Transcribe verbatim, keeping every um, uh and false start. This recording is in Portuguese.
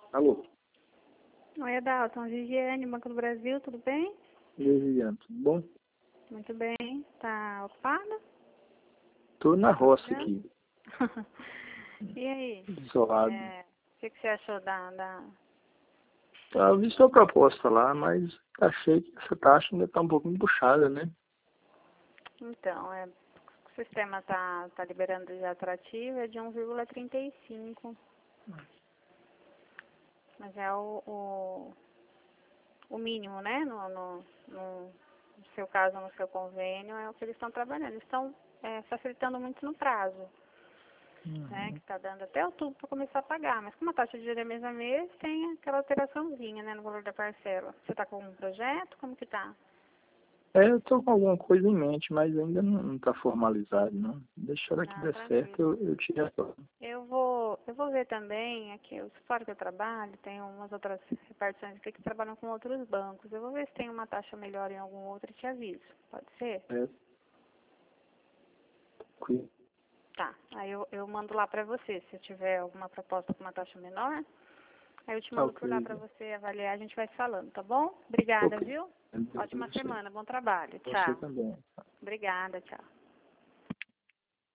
Alô? Oi, Adalton. Viviane, Banco do Brasil, tudo bem? E aí, Viviane, tudo bom? Muito bem. Tá ocupada? Tô na Tá roça trabalhando? aqui, E aí? isolado. É, o que, que você achou da, da... Tá, eu vi sua proposta lá, mas achei que essa taxa ainda tá um pouquinho puxada, né? Então, é, o sistema tá, tá liberando de atrativo, é de um vírgula trinta e cinco. Mas é o, o, o mínimo, né? No, no, no, no seu caso, no seu convênio, é o que eles estão trabalhando. Eles estão é, facilitando muito no prazo. Né, que Uhum. está dando até outubro para começar a pagar. Mas como a taxa de juros é mês a mês, tem aquela alteraçãozinha, né, no valor da parcela. Você está com um projeto? Como que tá? É, eu tô com alguma coisa em mente, mas ainda não, não tá formalizado, não. Deixa a hora que Ah, der certo, tranquilo. eu, eu te retorno. Eu vou, eu vou ver também, aqui, o escritório que eu trabalho, tem umas outras repartições aqui que trabalham com outros bancos. Eu vou ver se tem uma taxa melhor em algum outro e te aviso. Pode ser? É, tranquilo. Tá. Aí eu, eu mando lá para você, se eu tiver alguma proposta com uma taxa menor. Aí eu te Tá mando por lá ok, para você avaliar, a gente vai se falando, tá bom? Obrigada, ok. viu? Então, Ótima você, semana, bom trabalho. você Tchau. também. Obrigada, tchau.